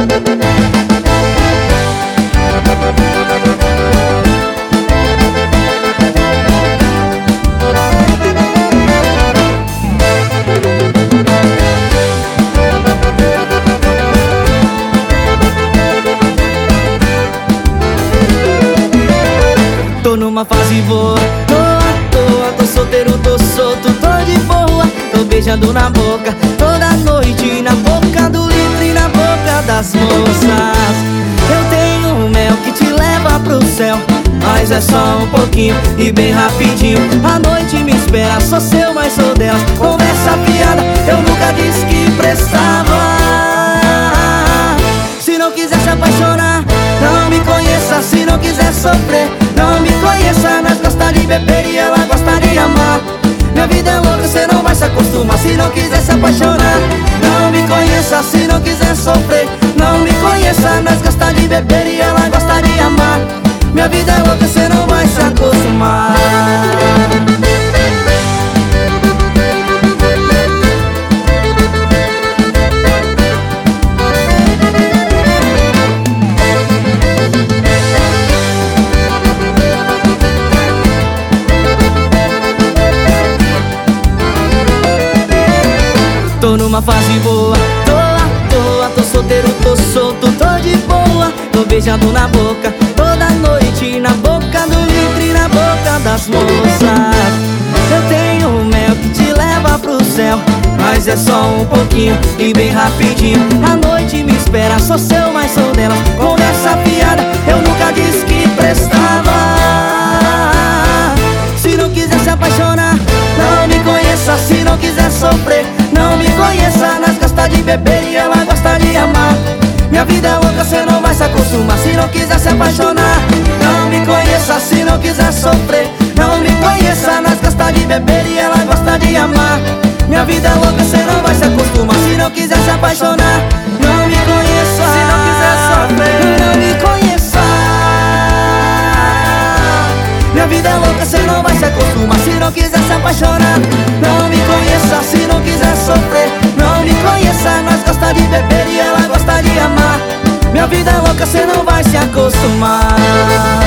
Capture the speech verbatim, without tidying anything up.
Tô numa fase boa, tô à toa, tô solteiro, tô solto, tô de boa. Tô beijando na boca, toda noite na boca do litro e na boca das moças. Eu tenho um mel que te leva pro céu, mas é só um pouquinho e bem rapidinho. A noite me espera, sou seu, mas sou delas. Conversa piada, eu nunca disse que prestava. Se não quiser se apaixonar, não me conheça. Se não quiser sofrer, não me conheça. Nós gosta de beber e ela gosta de amar. Minha vida é louca, cê não vai se acostumar. Se não quiser se apaixonar, não me conheça. Se não quiser sofrer, não me conheça. Nós gosta de beber e ela gosta de amar. Minha vida é louca, cê não vai se acostumar. Tô numa fase boa, tô à toa, tô solteiro, tô solto, tô de boa. Tô beijando na boca, toda noite na boca do litro e na boca das moças. Eu tenho um mel que te leva pro céu, mas é só um pouquinho e bem rapidinho. A noite me espera, sou seu, mas sou delas. Conversa piada, eu nunca disse que prestava. Se não quiser se apaixonar, não me conheça. Se não quiser sofrer, não me conheça. Nós gosta de beber e ela gosta de amar. Minha vida é louca, cê não vai se acostumar. Se não quiser se apaixonar, não me conheça. Se não quiser sofrer, não me conheça. Nós gosta de beber e ela gosta de amar. Minha vida é louca, cê não vai se acostumar. Se não quiser se apaixonar, não me conheça. Se não quiser sofrer, não me conheça. Minha vida é louca, cê não vai se acostumar. Se não quiser se apaixonar, não me conheça. Se não quiser sofrer, não me conheça. Nós gosta de beber e ela gosta de amar. Minha vida é louca, cê não vai se acostumar.